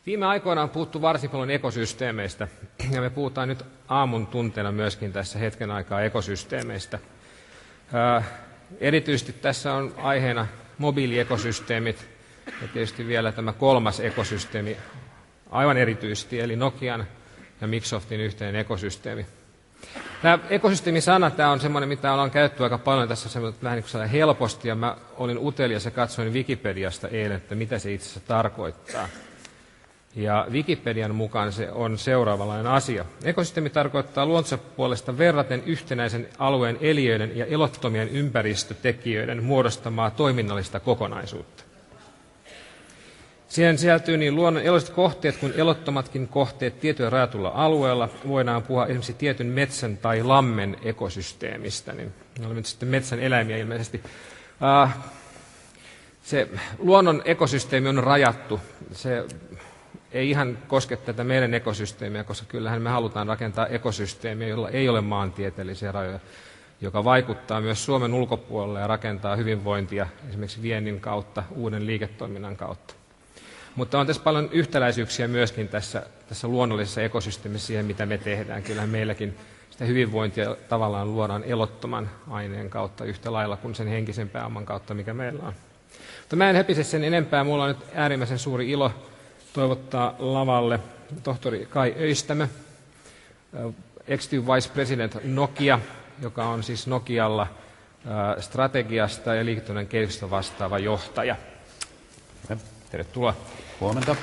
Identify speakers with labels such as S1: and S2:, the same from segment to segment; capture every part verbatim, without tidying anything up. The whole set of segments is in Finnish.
S1: Viime aikoina on puhuttu varsin paljon ekosysteemeistä, ja me puhutaan nyt aamun tunteena myöskin tässä hetken aikaa ekosysteemeistä. Ää, erityisesti tässä on aiheena mobiiliekosysteemit, ja tietysti vielä tämä kolmas ekosysteemi aivan erityisesti, eli Nokian ja Microsoftin yhteinen ekosysteemi. Tämä ekosysteemisana tämä on semmoinen, mitä ollaan käytetty aika paljon tässä vähän niin helposti, ja mä olin utelias ja katsoin Wikipediasta eilen, että mitä se itse asiassa tarkoittaa. Ja Wikipedian mukaan se on seuraavanlainen asia. Ekosysteemi tarkoittaa luontonsa puolesta verraten yhtenäisen alueen eliöiden ja elottomien ympäristötekijöiden muodostamaa toiminnallista kokonaisuutta. Siihen sisältyy niin luonnon elolliset kohteet kuin elottomatkin kohteet tietyllä rajatulla alueella. Voidaan puhua esimerkiksi tietyn metsän tai lammen ekosysteemistä. Niin olemme nyt sitten metsän eläimiä ilmeisesti. Uh, se luonnon ekosysteemi on rajattu. Se ei ihan koske tätä meidän ekosysteemiä, koska kyllähän me halutaan rakentaa ekosysteemiä, jolla ei ole maantieteellisiä rajoja, joka vaikuttaa myös Suomen ulkopuolelle ja rakentaa hyvinvointia esimerkiksi viennin kautta, uuden liiketoiminnan kautta. Mutta on tässä paljon yhtäläisyyksiä myöskin tässä, tässä luonnollisessa ekosysteemissä siihen, mitä me tehdään. Kyllähän meilläkin sitä hyvinvointia tavallaan luodaan elottoman aineen kautta yhtä lailla kuin sen henkisen pääoman kautta, mikä meillä on. Mutta mä en höpise sen enempää. Mulla on nyt äärimmäisen suuri ilo toivottaa lavalle tohtori Kai Öistämö, Executive Vice President Nokia, joka on siis Nokialla strategiasta ja liiketoiminnan kehityksestä vastaava johtaja. Tervetuloa.
S2: Huomenta.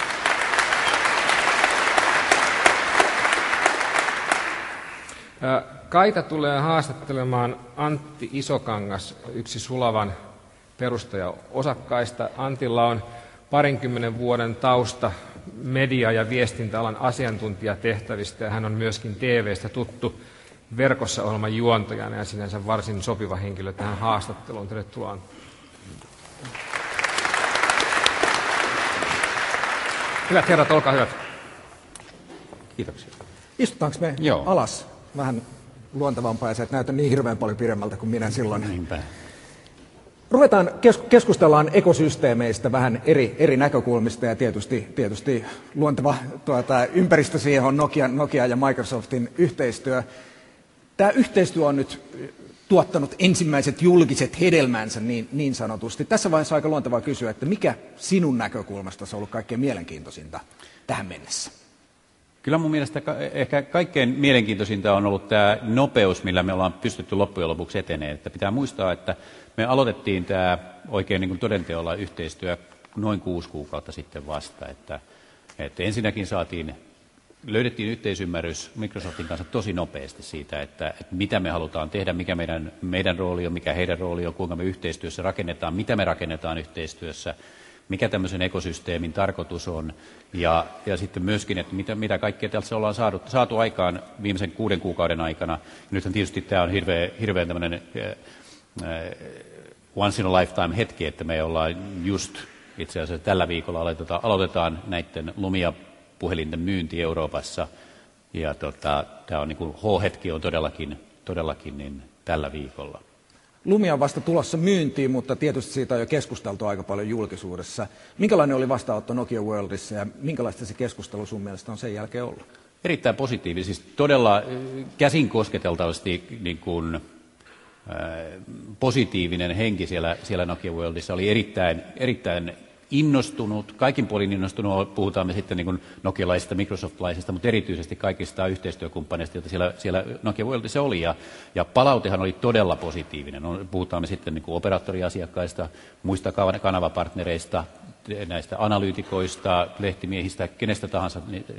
S1: Kaita tulee haastattelemaan Antti Isokangas, yksi Sulavan perustaja-osakkaista. Antilla on parinkymmenen vuoden tausta media- ja viestintäalan asiantuntijatehtävistä, ja hän on myöskin T V:stä tuttu verkossa ohjelman juontajana ja sinänsä varsin sopiva henkilö tähän haastatteluun. Tervetuloa. Hyvät herrat, olkaa hyvät.
S2: Kiitoksia.
S3: Istutaanko me Joo. alas? Vähän luontavampaa, ja sä et näytä niin hirveän paljon pidemmältä kuin minä silloin.
S2: Niinpä.
S3: Ruvetaan, keskustellaan ekosysteemeistä vähän eri, eri näkökulmista, ja tietysti, tietysti luonteva tuota, ympäristö siihen on Nokia, Nokia ja Microsoftin yhteistyö. Tämä yhteistyö on nyt tuottanut ensimmäiset julkiset hedelmänsä niin, niin sanotusti. Tässä vaiheessa on aika luontevaa kysyä, että mikä sinun näkökulmasta on ollut kaikkein mielenkiintoisinta tähän mennessä?
S2: Kyllä mun mielestä ehkä kaikkein mielenkiintoisinta on ollut tämä nopeus, millä me ollaan pystytty loppujen lopuksi eteneen. Että pitää muistaa, että me aloitettiin tämä oikein niin kuin todenteolla yhteistyö noin kuusi kuukautta sitten vasta. Että, että ensinnäkin saatiin, löydettiin yhteisymmärrys Microsoftin kanssa tosi nopeasti siitä, että, että mitä me halutaan tehdä, mikä meidän, meidän rooli on, mikä heidän rooli on, kuinka me yhteistyössä rakennetaan, mitä me rakennetaan yhteistyössä, mikä tämmöisen ekosysteemin tarkoitus on, ja, ja sitten myöskin, että mitä, mitä kaikkea täältä ollaan saatu, saatu aikaan viimeisen kuuden kuukauden aikana. Nythän tietysti tämä on hirveän, hirveän tämmöinen äh, once in a lifetime hetki, että me ollaan just itse asiassa tällä viikolla aloitetaan, aloitetaan näiden Lumia-puhelinten myynti Euroopassa, ja tota, tämä on niin kuin H-hetki on todellakin, todellakin niin tällä viikolla.
S3: Lumia on vasta tulossa myyntiin, mutta tietysti siitä on jo keskusteltu aika paljon julkisuudessa. Minkälainen oli vastaanotto Nokia Worldissa ja minkälaista se keskustelu sun mielestä on sen jälkeen ollut?
S2: Erittäin positiivisesti, siis todella käsin kosketeltavasti niin kuin, äh, positiivinen henki siellä, siellä Nokia Worldissa. Oli erittäin, erittäin innostunut, kaikin puolin innostunut, puhutaan me sitten niin kuin nokialaisista, microsoftlaisista, mutta erityisesti kaikista yhteistyökumppaneista, joita siellä, siellä Nokia Worldissa oli, ja, ja palautehan oli todella positiivinen. No, puhutaan me sitten niin kuin operaattoriasiakkaista, muista kanavapartnereista, näistä analyytikoista, lehtimiehistä, kenestä tahansa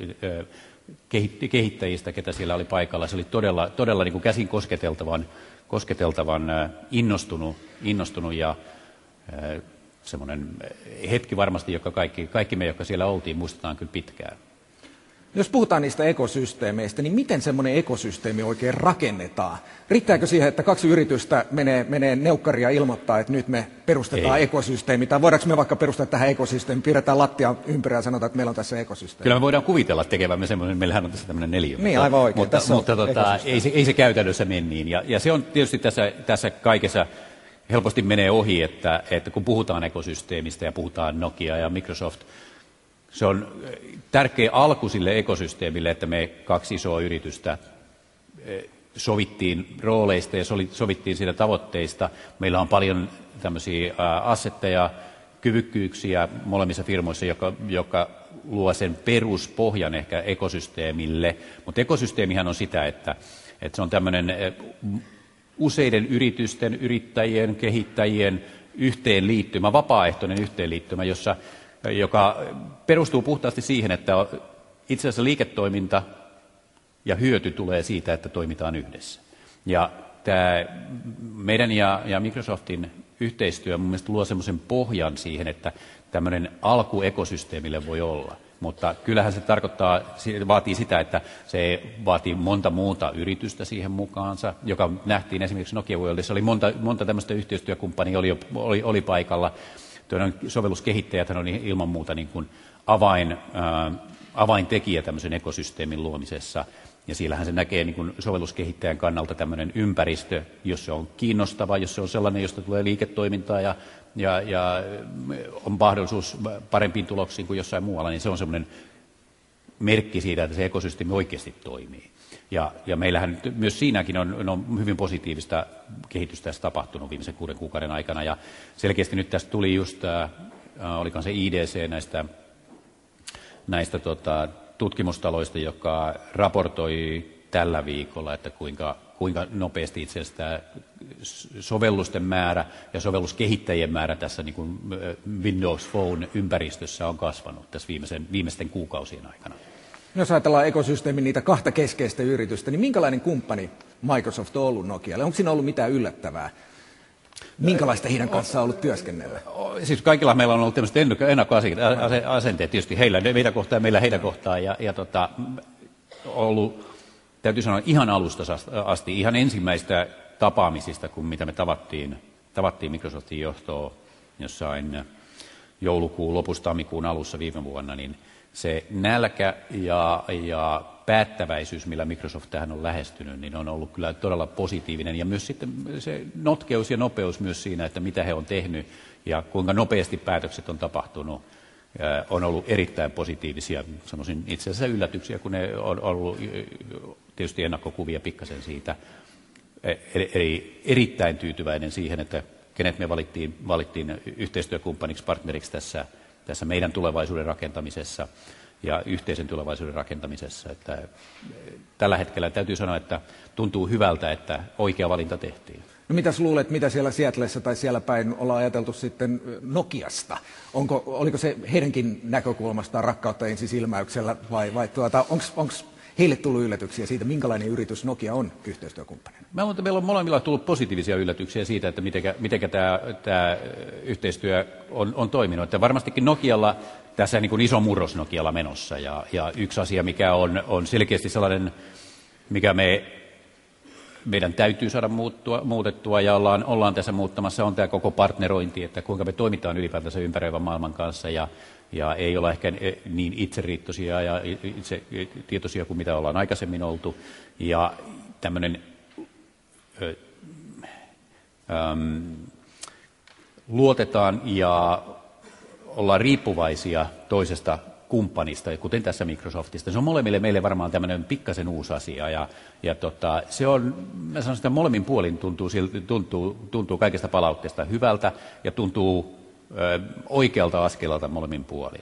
S2: kehittäjistä, ketä siellä oli paikalla. Se oli todella, todella niin kuin käsin kosketeltavan, kosketeltavan innostunut, innostunut ja semmoinen hetki varmasti, joka kaikki, kaikki me, jotka siellä oltiin, muistetaan kyllä pitkään.
S3: Jos puhutaan niistä ekosysteemeistä, niin miten semmoinen ekosysteemi oikein rakennetaan? Riittääkö siihen, että kaksi yritystä menee, menee neukkaria ja ilmoittaa, että nyt me perustetaan Ei. ekosysteemi, tai voidaanko me vaikka perustaa tähän ekosysteemi, piirretään lattia ympärillä ja sanotaan, että meillä on tässä ekosysteemi?
S2: Kyllä me voidaan kuvitella tekevämme semmoinen, meillähän on tässä tämmöinen neliö.
S3: Niin, aivan oikein.
S2: Mutta,
S3: tässä
S2: mutta tota, ei, se, ei se käytännössä mene niin, ja, ja se on tietysti tässä, tässä kaikessa helposti menee ohi, että, että kun puhutaan ekosysteemistä ja puhutaan Nokia ja Microsoft, se on tärkeä alku sille ekosysteemille, että me kaksi isoa yritystä sovittiin rooleista ja sovittiin siitä tavoitteista. Meillä on paljon tämmöisiä assetteja, kyvykkyyksiä molemmissa firmoissa, joka, joka luo sen peruspohjan ehkä ekosysteemille. Mutta ekosysteemihän on sitä, että, että se on tämmöinen useiden yritysten, yrittäjien, kehittäjien yhteenliittymä, vapaaehtoinen yhteenliittymä, jossa, joka perustuu puhtaasti siihen, että itse asiassa liiketoiminta ja hyöty tulee siitä, että toimitaan yhdessä. Ja tämä meidän ja, ja Microsoftin yhteistyö mun mielestä luo semmoisen pohjan siihen, että tämmöinen alku ekosysteemille voi olla. Mutta kyllähän se tarkoittaa, vaatii sitä, että se vaatii monta muuta yritystä siihen mukaansa, joka nähtiin esimerkiksi Nokia Worldissa. Oli monta, monta tämmöistä yhteistyökumppania oli, oli, oli paikalla. Tuon sovelluskehittäjäthän on ilman muuta niin kuin avain, äh, avaintekijä tämmöisen ekosysteemin luomisessa. Ja siellähän se näkee niin kuin sovelluskehittäjän kannalta tämmöinen ympäristö, jos se on kiinnostava, jos se on sellainen, josta tulee liiketoimintaa ja, ja, ja on mahdollisuus parempiin tuloksiin kuin jossain muualla, niin se on semmoinen merkki siitä, että se ekosysteemi oikeasti toimii. Ja, ja meillähän myös siinäkin on, on hyvin positiivista kehitystä tässä tapahtunut viimeisen kuuden kuukauden aikana. Ja selkeästi nyt tästä tuli just, äh, olikohan se I D C näistä, näistä tota, tutkimustaloista, joka raportoi tällä viikolla, että kuinka, kuinka nopeasti itse asiassa tämä sovellusten määrä ja sovelluskehittäjien määrä tässä niin kuin Windows Phone-ympäristössä on kasvanut tässä viimeisen, viimeisten kuukausien aikana.
S3: Jos ajatellaan ekosysteemin niitä kahta keskeistä yritystä, niin minkälainen kumppani Microsoft on ollut Nokialle? Onko siinä ollut mitään yllättävää? Minkälaista heidän kanssaan on ollut työskennellä?
S2: Siis kaikilla meillä on ollut tämmöiset ennakkoasenteet tietysti heillä, meitä kohtaan ja meillä heitä kohtaan. Ja, ja tota, ollut, täytyy sanoa, ihan alusta asti, ihan ensimmäistä tapaamisista, kun mitä me tavattiin, tavattiin Microsoftin johtoa jossain joulukuun lopussa, tammikuun alussa viime vuonna, niin se nälkä ja, ja päättäväisyys, millä Microsoft tähän on lähestynyt, niin on ollut kyllä todella positiivinen. Ja myös sitten se notkeus ja nopeus myös siinä, että mitä he on tehnyt ja kuinka nopeasti päätökset on tapahtunut, on ollut erittäin positiivisia. Sanoisin itse asiassa yllätyksiä, kun ne on ollut tietysti ennakkokuvia pikkasen siitä. Eli erittäin tyytyväinen siihen, että kenet me valittiin, valittiin yhteistyökumppaniksi, partneriksi tässä, tässä meidän tulevaisuuden rakentamisessa ja yhteisen tulevaisuuden rakentamisessa. Että tällä hetkellä täytyy sanoa, että tuntuu hyvältä, että oikea valinta tehtiin.
S3: No mitäs luulet, mitä siellä Seattlessa tai siellä päin ollaan ajateltu sitten Nokiasta? Onko, oliko se heidänkin näkökulmastaan rakkautta ensisilmäyksellä vai, vai tuota, onko heille tullut yllätyksiä siitä, minkälainen yritys Nokia on yhteistyökumppanina?
S2: Mä luulen, että meillä on molemmilla tullut positiivisia yllätyksiä siitä, että miten tämä, tämä yhteistyö on, on toiminut. Että varmastikin Nokialla tässä niin kuin iso murros Nokialla menossa. Ja, ja yksi asia, mikä on, on selkeästi sellainen, mikä me, meidän täytyy saada muuttua, muutettua ja ollaan, ollaan tässä muuttamassa, on tämä koko partnerointi, että kuinka me toimitaan ylipäätänsä ympäröivän maailman kanssa. Ja, ja ei olla ehkä niin itseriittoisia ja itse tietoisia kuin mitä ollaan aikaisemmin oltu. Ja tämmöinen ö, äm, luotetaan ja ollaan riippuvaisia toisesta kumppanista, kuten tässä Microsoftista. Se on molemmille meille varmaan tämmöinen pikkasen uusi asia. Ja, ja tota, se on, mä sanon sitä molemmin puolin tuntuu, tuntuu, tuntuu kaikesta palautteesta hyvältä ja tuntuu ö, oikealta askelalta molemmin puolin.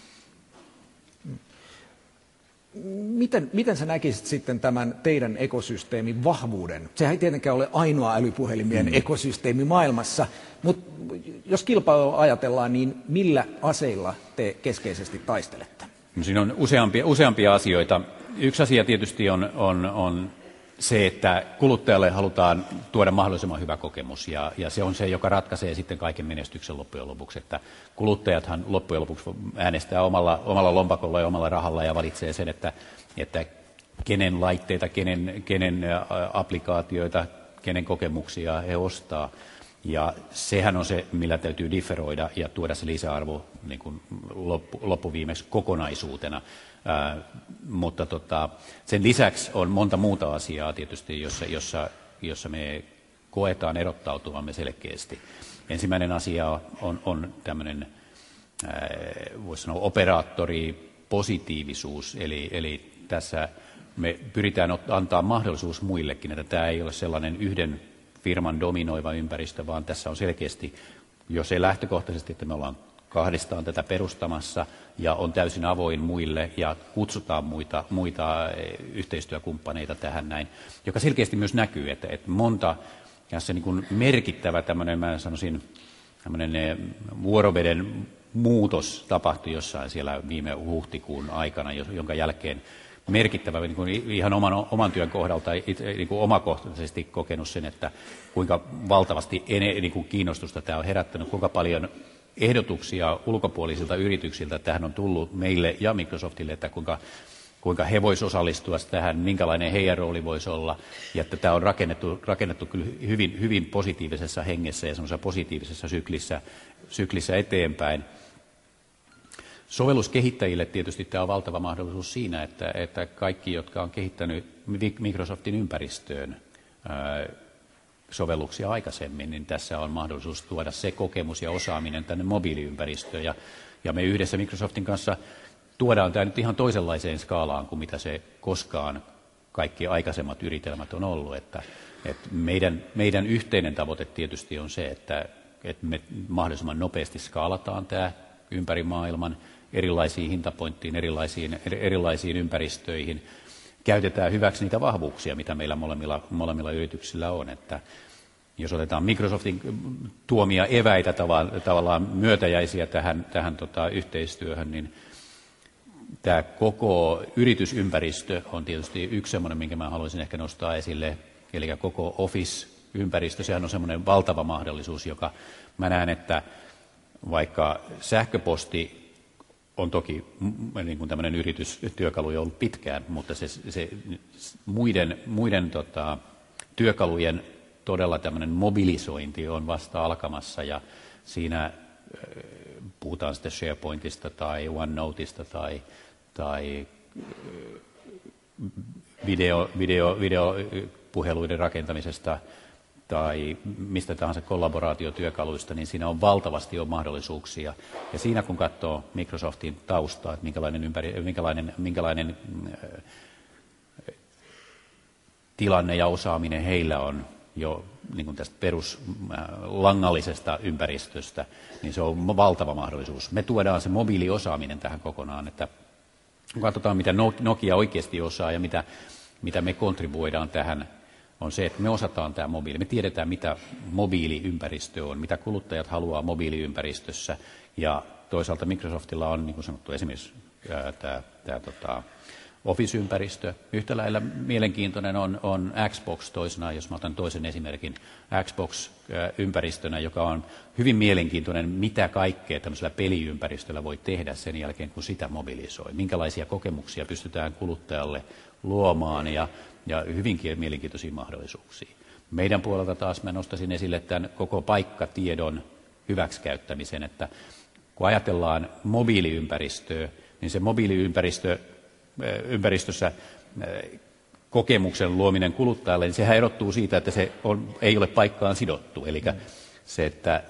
S3: Miten, miten sä näkisit sitten tämän teidän ekosysteemin vahvuuden? Sehän ei tietenkään ole ainoa älypuhelimien mm. ekosysteemi maailmassa, mutta jos kilpailua ajatellaan, niin millä aseilla te keskeisesti taistelette?
S2: No siinä on useampia, useampia asioita. Yksi asia tietysti on, on, on se, että kuluttajalle halutaan tuoda mahdollisimman hyvä kokemus, ja, ja se on se, joka ratkaisee sitten kaiken menestyksen loppujen lopuksi. Että kuluttajathan loppujen lopuksi äänestää omalla, omalla lompakolla ja omalla rahalla ja valitsee sen, että, että kenen laitteita, kenen, kenen applikaatioita, kenen kokemuksia he ostaa. Ja sehän on se, millä täytyy differoida ja tuoda se lisäarvo niin kuin loppu, loppuviimeksi kokonaisuutena. Ää, mutta tota, sen lisäksi on monta muuta asiaa tietysti, jossa, jossa, jossa me koetaan erottautuvamme selkeästi. Ensimmäinen asia on, on tämmöinen voisi sanoa operaattoripositiivisuus, eli, eli tässä me pyritään antaa mahdollisuus muillekin, että tämä ei ole sellainen yhden firman dominoiva ympäristö, vaan tässä on selkeästi jo se lähtökohtaisesti, että me ollaan kahdestaan tätä perustamassa ja on täysin avoin muille ja kutsutaan muita, muita yhteistyökumppaneita tähän näin, joka selkeästi myös näkyy, että, että monta se niin kuin merkittävä tämmöinen, mä sanoisin, tämmöinen vuoroveden muutos tapahtui jossain siellä viime huhtikuun aikana, jonka jälkeen merkittävä niin kuin ihan oman, oman työn kohdalta niin kuin omakohtaisesti kokenut sen, että kuinka valtavasti ene, niin kuin kiinnostusta tämä on herättänyt, kuinka paljon ehdotuksia ulkopuolisilta yrityksiltä tähän on tullut meille ja Microsoftille, että kuinka, kuinka he voisivat osallistua tähän, minkälainen heidän rooli voisi olla, ja että tämä on rakennettu, rakennettu kyllä hyvin, hyvin positiivisessa hengessä ja semmoisessa positiivisessa syklissä, syklissä eteenpäin. Sovelluskehittäjille tietysti tämä on valtava mahdollisuus siinä, että, että kaikki, jotka on kehittänyt Microsoftin ympäristöön ää, sovelluksia aikaisemmin, niin tässä on mahdollisuus tuoda se kokemus ja osaaminen tänne mobiiliympäristöön. Ja, ja me yhdessä Microsoftin kanssa tuodaan tämä nyt ihan toisenlaiseen skaalaan kuin mitä se koskaan kaikki aikaisemmat yritelmät on ollut. Että, että meidän, meidän yhteinen tavoite tietysti on se, että, että me mahdollisimman nopeasti skaalataan tämä ympäri maailman erilaisiin hintapointtiin, erilaisiin, erilaisiin ympäristöihin. Käytetään hyväksi niitä vahvuuksia, mitä meillä molemmilla, molemmilla yrityksillä on. Että jos otetaan Microsoftin tuomia eväitä tavallaan myötäjäisiä tähän, tähän tota, yhteistyöhön, niin tämä koko yritysympäristö on tietysti yksi semmoinen, minkä mä haluaisin ehkä nostaa esille, eli koko Office-ympäristö, sehän on semmoinen valtava mahdollisuus, joka mä näen, että vaikka sähköposti on toki niin kuin tämmöinen yritystyökalu jo ollut pitkään, mutta se, se muiden, muiden tota, työkalujen todella tämmöinen mobilisointi on vasta alkamassa ja siinä puhutaan sitten SharePointista tai OneNoteista tai, tai video, video, videopuheluiden rakentamisesta tai mistä tahansa kollaboraatiotyökaluista, niin siinä on valtavasti jo mahdollisuuksia. Ja siinä kun katsoo Microsoftin taustaa, että minkälainen, ympäri, minkälainen, minkälainen äh, tilanne ja osaaminen heillä on jo niin kuin tästä peruslangallisesta ympäristöstä, niin se on valtava mahdollisuus. Me tuodaan se mobiiliosaaminen tähän kokonaan, että kun katsotaan mitä Nokia oikeasti osaa ja mitä, mitä me kontribuoidaan tähän, on se, että me osataan tämä mobiili. Me tiedetään, mitä mobiiliympäristö on, mitä kuluttajat haluaa mobiiliympäristössä. Ja toisaalta Microsoftilla on, niin kuin sanottu, esimerkiksi ää, tämä, tämä tota, Office-ympäristö. Yhtä lailla mielenkiintoinen on, on Xbox toisena, jos mä otan toisen esimerkin, Xbox-ympäristönä, joka on hyvin mielenkiintoinen, mitä kaikkea tämmöisellä peliympäristöllä voi tehdä sen jälkeen, kun sitä mobilisoi. Minkälaisia kokemuksia pystytään kuluttajalle luomaan ja ja hyvinkin mielenkiintoisia mahdollisuuksia. Meidän puolelta taas mä nostaisin esille tämän koko paikkatiedon hyväksikäyttämisen, että kun ajatellaan mobiiliympäristöä, niin se mobiiliympäristö ympäristössä kokemuksen luominen kuluttajalle, niin sehän erottuu siitä, että se on, ei ole paikkaan sidottu. Eli mm. se, että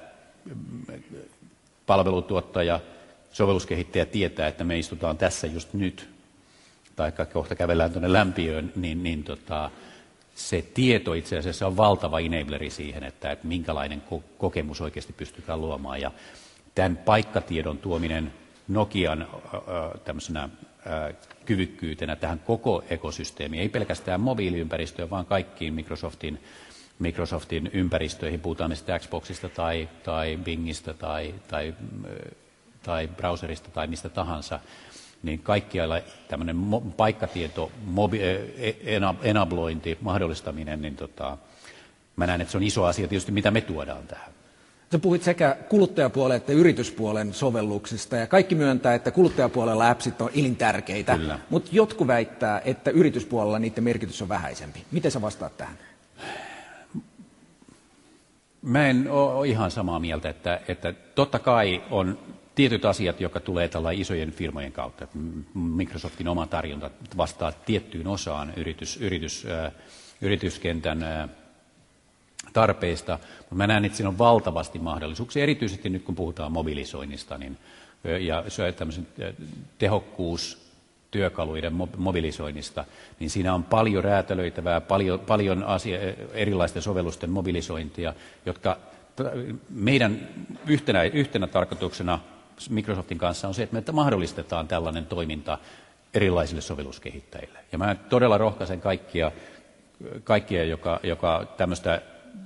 S2: palvelutuottaja, sovelluskehittäjä tietää, että me istutaan tässä just nyt, tai kohta kävellään tuonne lämpiöön, niin, niin tota, se tieto itse asiassa on valtava enableri siihen, että, että minkälainen ko- kokemus oikeasti pystytään luomaan. Ja tämän paikkatiedon tuominen Nokian äh, tämmöisenä äh, kyvykkyytenä tähän koko ekosysteemiin, ei pelkästään mobiiliympäristöön, vaan kaikkiin Microsoftin, Microsoftin ympäristöihin, puhutaan me sitten Xboxista tai, tai Bingistä tai, tai, tai browserista tai mistä tahansa, niin kaikkialla tämmöinen paikkatieto, mobi, enablointi, mahdollistaminen, niin tota, mä näen, että se on iso asia tietysti, mitä me tuodaan tähän.
S3: Sä puhuit sekä kuluttajapuolen että yrityspuolen sovelluksista, ja kaikki myöntää, että kuluttajapuolella appsit on elintärkeitä, mutta jotkut väittää, että yrityspuolella niiden merkitys on vähäisempi. Miten sä vastaat tähän?
S2: Mä en ole ihan samaa mieltä, että, että totta kai on tietyt asiat, jotka tulee tällainen isojen firmojen kautta. Microsoftin oma tarjonta vastaa tiettyyn osaan yritys, yritys, äh, yrityskentän äh, tarpeista, mutta mä näen, että siinä on valtavasti mahdollisuuksia. Erityisesti nyt kun puhutaan mobilisoinnista, niin, ja tämmöisen tehokkuus työkaluiden mobilisoinnista, niin siinä on paljon räätälöitävää, paljon, paljon asia, erilaisten sovellusten mobilisointia, jotka meidän yhtenä, yhtenä tarkoituksena Microsoftin kanssa on se, että me mahdollistetaan tällainen toiminta erilaisille sovelluskehittäjille. Ja mä todella rohkaisen kaikkia, kaikkia joka, joka tämmöistä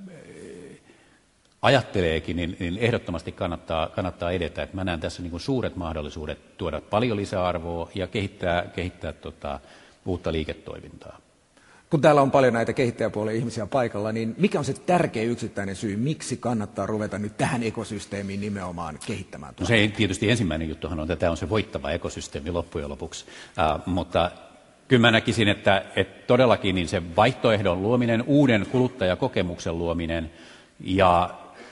S2: ajatteleekin, niin, niin ehdottomasti kannattaa, kannattaa edetä. Että mä näen tässä niin kuin suuret mahdollisuudet tuoda paljon lisäarvoa ja kehittää, kehittää tota, uutta liiketoimintaa.
S3: Kun täällä on paljon näitä kehittäjäpuolen ihmisiä paikalla, niin mikä on se tärkeä yksittäinen syy, miksi kannattaa ruveta nyt tähän ekosysteemiin nimenomaan kehittämään?
S2: No se ei, tietysti ensimmäinen juttuhan on, että tämä on se voittava ekosysteemi loppujen lopuksi, uh, mutta kyllä mä näkisin, että, että todellakin niin se vaihtoehdon luominen, uuden kuluttajakokemuksen luominen ja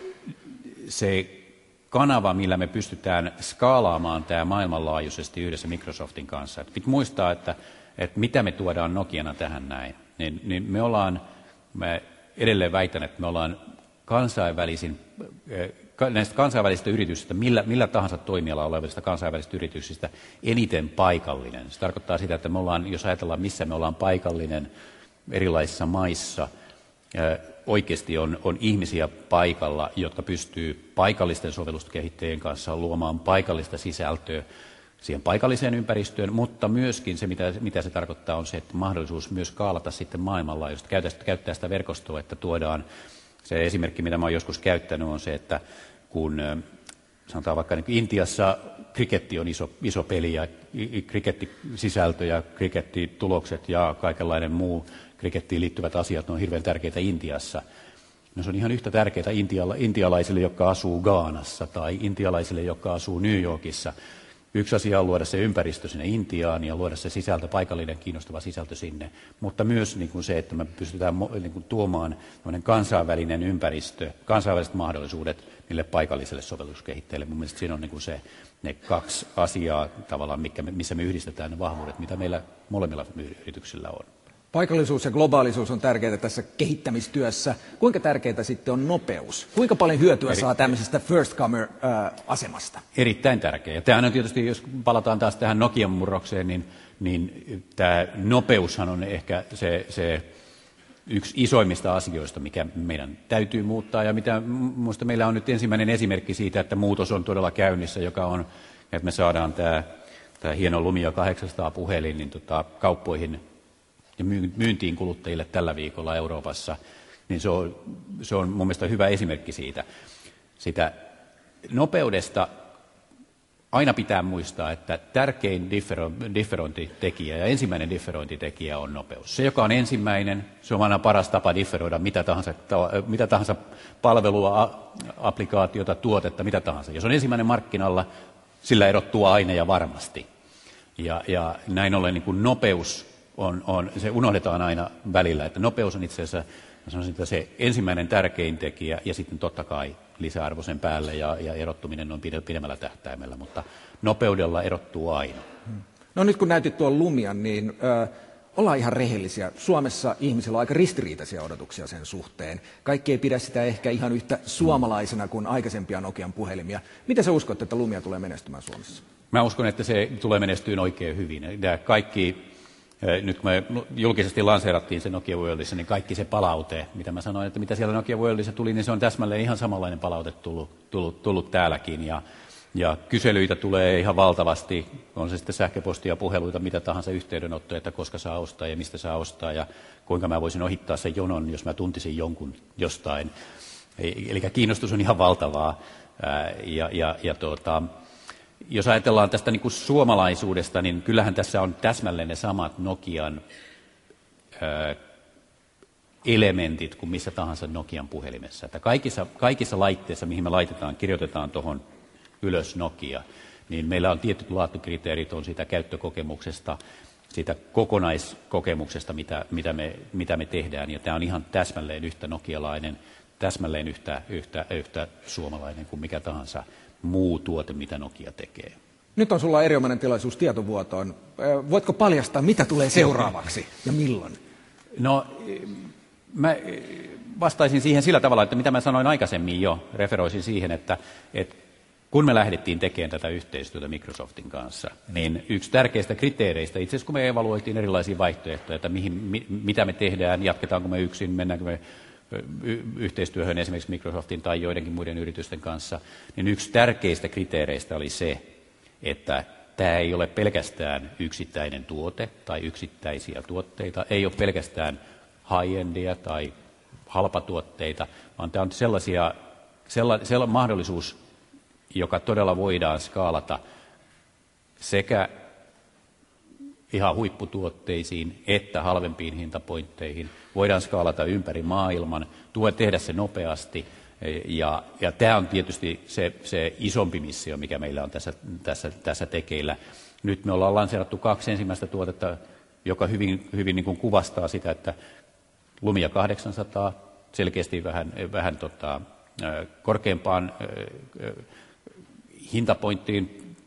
S2: se kanava, millä me pystytään skaalaamaan tämä maailmanlaajuisesti yhdessä Microsoftin kanssa. Et pitää muistaa, että, että mitä me tuodaan Nokiana tähän näin. Niin, niin me ollaan, mä edelleen väitän, että me ollaan kansainvälisin, näistä kansainvälisistä yrityksistä, millä, millä tahansa toimialalla olevista kansainvälisistä yrityksistä eniten paikallinen. Se tarkoittaa sitä, että me ollaan, jos ajatellaan missä me ollaan paikallinen erilaisissa maissa, oikeasti on, on ihmisiä paikalla, jotka pystyy paikallisten sovelluskehittäjien kanssa luomaan paikallista sisältöä siihen paikalliseen ympäristöön, mutta myöskin se, mitä, mitä se tarkoittaa, on se, että mahdollisuus myös skaalata sitten maailmanlaajuisesti, käyttää, käyttää sitä verkostoa, että tuodaan se esimerkki, mitä mä oon joskus käyttänyt, on se, että kun sanotaan vaikka niin Intiassa kriketti on iso, iso peli ja krikettisisältö ja krikettitulokset ja kaikenlainen muu krikettiin liittyvät asiat, ne on hirveän tärkeitä Intiassa. No se on ihan yhtä tärkeää intiala, intialaisille, jotka asuu Ghanassa tai intialaisille, jotka asuu New Yorkissa. Yksi asia on luoda se ympäristö sinne Intiaan ja luoda se sisältö, paikallinen kiinnostava sisältö sinne, mutta myös niin kuin se, että me pystytään niin kuin tuomaan kansainvälinen ympäristö, kansainväliset mahdollisuudet niille paikallisille sovelluskehittäjille. Mun mielestä siinä on niin kuin se, ne kaksi asiaa tavallaan, missä me yhdistetään ne vahvuudet, mitä meillä molemmilla yrityksillä on. Paikallisuus ja globaalisuus on tärkeää tässä kehittämistyössä. Kuinka tärkeää sitten on nopeus? Kuinka paljon hyötyä Eri... saa tämmöisestä first comer-asemasta? Erittäin tärkeää. Tämähän on tietysti, jos palataan taas tähän Nokian murrokseen, niin, niin tämä nopeushan on ehkä se, se yksi isoimmista asioista, mikä meidän täytyy muuttaa. Ja mitä minusta meillä on nyt ensimmäinen esimerkki siitä, että muutos on todella käynnissä, joka on, että me saadaan tämä, tämä hieno Lumia kahdeksansataa puhelin niin tota, kauppoihin ja myyntiin kuluttajille tällä viikolla Euroopassa, niin se on, se on mun mielestä hyvä esimerkki siitä. Sitä nopeudesta aina pitää muistaa, että tärkein differointitekijä ja ensimmäinen differointitekijä on nopeus. Se, joka on ensimmäinen, se on aina paras tapa differoida mitä tahansa, mitä tahansa palvelua, applikaatiota, tuotetta, mitä tahansa. Jos on ensimmäinen markkinalla, sillä erottuu aina ja varmasti. Ja, ja näin ollen niin kuin nopeus On, on, se unohdetaan aina välillä, että nopeus on itse asiassa sanoisin, että se ensimmäinen tärkein tekijä ja sitten totta kai lisäarvo sen päälle ja, ja erottuminen on pidemmällä tähtäimellä, mutta nopeudella erottuu aina. No nyt kun näytit tuon Lumian, niin äh, ollaan ihan rehellisiä. Suomessa ihmisillä on aika ristiriitaisia odotuksia sen suhteen. Kaikki ei pidä sitä ehkä ihan yhtä suomalaisena kuin aikaisempia Nokian puhelimia. Miten sä uskot, että Lumia tulee menestymään Suomessa? Mä uskon, että se tulee menestyyn oikein hyvin. Nämä kaikki Nyt kun me julkisesti lanseerattiin se Nokia Worldissa, niin kaikki se palaute, mitä mä sanoin, että mitä siellä Nokia Worldissa tuli, niin se on täsmälleen ihan samanlainen palaute tullut, tullut, tullut täälläkin. Ja, ja kyselyitä tulee ihan valtavasti, on se sitten sähköpostia, puheluita, mitä tahansa yhteydenottoja, että koska saa ostaa ja mistä saa ostaa ja kuinka mä voisin ohittaa sen jonon, jos mä tuntisin jonkun jostain. Eli kiinnostus on ihan valtavaa. Ja, ja, ja tuota, jos ajatellaan tästä niin kuin suomalaisuudesta, niin kyllähän tässä on täsmälleen ne samat Nokian ö, elementit kuin missä tahansa Nokian puhelimessa. Että kaikissa, kaikissa laitteissa, mihin me laitetaan, kirjoitetaan tuohon ylös Nokia, niin meillä on tietyt laatukriteerit, on siitä käyttökokemuksesta, siitä kokonaiskokemuksesta, mitä, mitä, me, mitä me tehdään. Ja tämä on ihan täsmälleen yhtä nokialainen, täsmälleen yhtä, yhtä, yhtä suomalainen kuin mikä tahansa muu tuote, mitä Nokia tekee. Nyt on sulla erinomainen tilaisuus tietovuotoon. Voitko paljastaa, mitä tulee seuraavaksi ja milloin? No, mä vastaisin siihen sillä tavalla, että mitä mä sanoin aikaisemmin jo, referoisin siihen, että, että kun me lähdettiin tekemään tätä yhteistyötä Microsoftin kanssa, niin yksi tärkeistä kriteereistä, itse asiassa kun me evaluoitiin erilaisia vaihtoehtoja, että mihin, mi, mitä me tehdään, jatketaanko me yksin, mennäänkö me y- yhteistyöhön esimerkiksi Microsoftin tai joidenkin muiden yritysten kanssa, niin yksi tärkeistä kriteereistä oli se, että tämä ei ole pelkästään yksittäinen tuote tai yksittäisiä tuotteita, ei ole pelkästään high-endia tai halpatuotteita, vaan tämä on sellaisia, sella, sella, mahdollisuus, joka todella voidaan skaalata sekä ihan huipputuotteisiin että halvempiin hintapointteihin. Voidaan skaalata ympäri maailman, tuo tehdä se nopeasti. Ja, ja tämä on tietysti se, se isompi missio, mikä meillä on tässä, tässä, tässä tekeillä. Nyt me ollaan lanseerattu kaksi ensimmäistä tuotetta, joka hyvin, hyvin niin kuin kuvastaa sitä, että Lumia kahdeksansataa selkeästi vähän, vähän tota, korkeampaan hintapointtiin,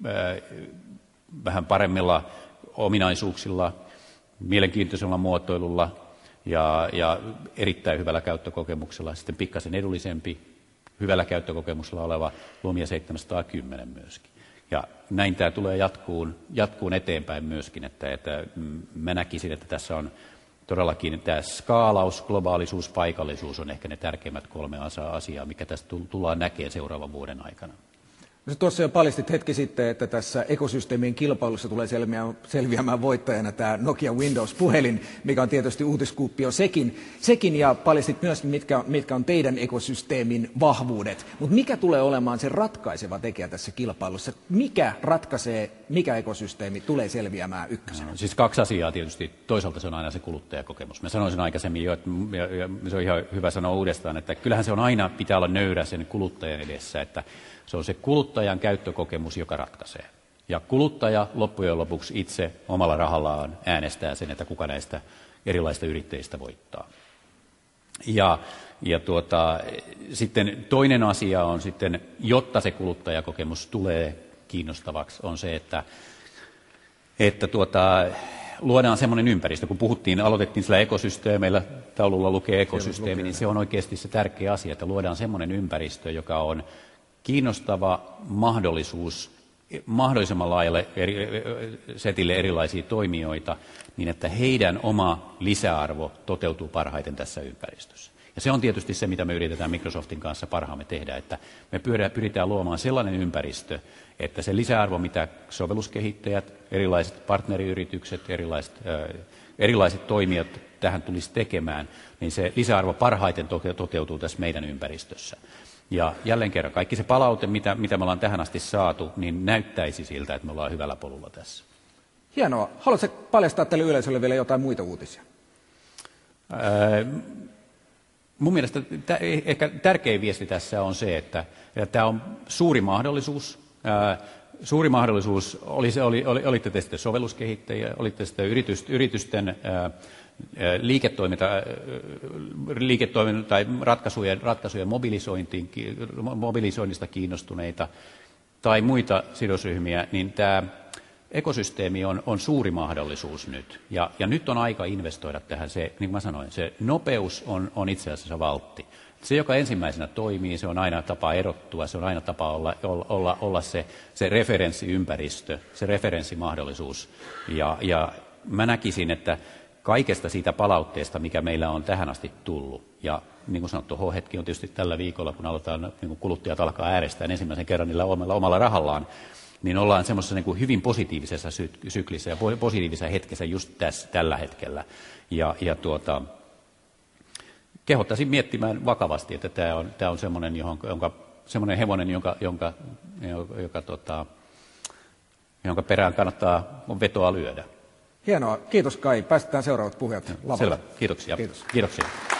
S2: vähän paremmilla ominaisuuksilla, mielenkiintoisella muotoilulla ja, ja erittäin hyvällä käyttökokemuksella. Sitten pikkasen edullisempi, hyvällä käyttökokemuksella oleva Lumia seitsemänsataakymmenen myöskin. Ja näin tämä tulee jatkuun, jatkuun eteenpäin myöskin, että, että mä näkisin, että tässä on todellakin tämä skaalaus, globaalisuus, paikallisuus on ehkä ne tärkeimmät kolme asiaa, mikä tästä tullaan näkemään seuraavan vuoden aikana.
S3: No, tuossa jo paljastit hetki sitten, että tässä ekosysteemien kilpailussa tulee selviämään, selviämään voittajana tämä Nokia Windows-puhelin, mikä on tietysti uutiskuuppio sekin, sekin ja paljastit myös, mitkä, mitkä on teidän ekosysteemin vahvuudet. Mutta mikä tulee olemaan se ratkaiseva tekijä tässä kilpailussa? Mikä ratkaisee, mikä ekosysteemi tulee selviämään ykkösenä?
S2: No, siis kaksi asiaa tietysti. Toisaalta se on aina se kuluttajakokemus. Mä sanoisin aikaisemmin jo, että ja, ja se on ihan hyvä sanoa uudestaan, että kyllähän se on aina, pitää olla nöyrä sen kuluttajan edessä, että se on se kuluttajan käyttökokemus, joka ratkaisee. Ja kuluttaja loppujen lopuksi itse omalla rahallaan äänestää sen, että kuka näistä erilaisista yrittäjistä voittaa. Ja, ja tuota, sitten toinen asia on sitten, jotta se kuluttajakokemus tulee kiinnostavaksi, on se, että, että tuota, luodaan semmoinen ympäristö. Kun puhuttiin, aloitettiin sillä ekosysteemeillä, taululla lukee ekosysteemi, niin se on oikeasti se tärkeä asia, että luodaan semmoinen ympäristö, joka on kiinnostava mahdollisuus mahdollisimman laajalle eri, setille erilaisia toimijoita, niin että heidän oma lisäarvo toteutuu parhaiten tässä ympäristössä. Ja se on tietysti se, mitä me yritetään Microsoftin kanssa parhaamme tehdä, että me pyritään luomaan sellainen ympäristö, että se lisäarvo, mitä sovelluskehittäjät, erilaiset partneriyritykset, erilaiset, äh, erilaiset toimijat tähän tulisi tekemään, niin se lisäarvo parhaiten toteutuu tässä meidän ympäristössä. Ja jälleen kerran, kaikki se palaute, mitä, mitä me ollaan tähän asti saatu, niin näyttäisi siltä, että me ollaan hyvällä polulla tässä.
S3: Hienoa. Haluatko paljastaa tälle yleisölle vielä jotain muita uutisia?
S2: Ää, mun mielestä tä, ehkä tärkein viesti tässä on se, että, että tämä on suuri mahdollisuus. Ää, suuri mahdollisuus, oli se, oli, oli, olitte te sitten sovelluskehittäjiä, olitte sitten yritysten, yritysten ää, liiketoiminta, liiketoiminta tai ratkaisujen, ratkaisujen mobilisointiin, mobilisoinnista kiinnostuneita tai muita sidosryhmiä, niin tämä ekosysteemi on, on suuri mahdollisuus nyt. Ja, ja nyt on aika investoida tähän. Se, niin kuin mä sanoin, se nopeus on, on itse asiassa valtti. Se, joka ensimmäisenä toimii, se on aina tapa erottua, se on aina tapa olla, olla, olla se, se referenssiympäristö, se referenssimahdollisuus. Ja, ja mä näkisin, että kaikesta siitä palautteesta, mikä meillä on tähän asti tullut. Ja niin kuin sanottu, H-hetki on tietysti tällä viikolla, kun aloitetaan, niin kun kuluttajat alkaa äänestää ensimmäisen kerran niillä omalla, omalla rahallaan, niin ollaan semmoisessa niin kuin hyvin positiivisessa sy- syklissä ja positiivisessa hetkessä just tässä, tällä hetkellä. Ja, ja tuota, kehottaisin miettimään vakavasti, että tämä on, tämä on semmoinen, jonka, semmoinen hevonen, jonka, jonka, joka, joka, tota, jonka perään kannattaa vetoa lyödä.
S3: Hienoa. Kiitos Kai. Päästetään seuraavat puhujat lavalle.
S2: Selvä. Kiitoksia.
S3: Kiitos.
S2: Kiitoksia.